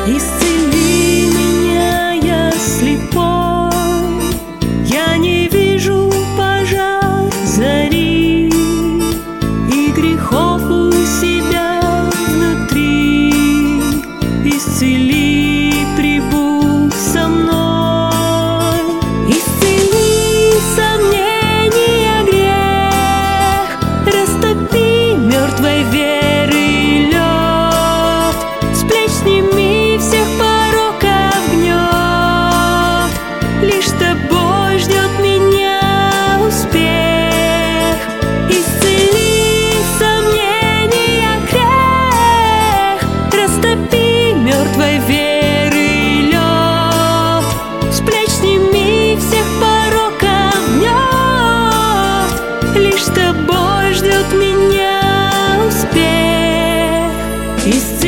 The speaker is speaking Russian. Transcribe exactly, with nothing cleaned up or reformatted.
Исцели меня, я слепой, я не вижу пожар зари и грехов у себя внутри. Исцели, прибудь со мной, исцели сомнения, грех, растопи мертвой веры лед, с плеч сними всех пороков гнет. Лишь тобой ждет меня успех. Исцели сомнения, грех, растопи мертвой веры лед, с плеч сними всех пороков гнет. Лишь тобой ждет меня успех. Исцели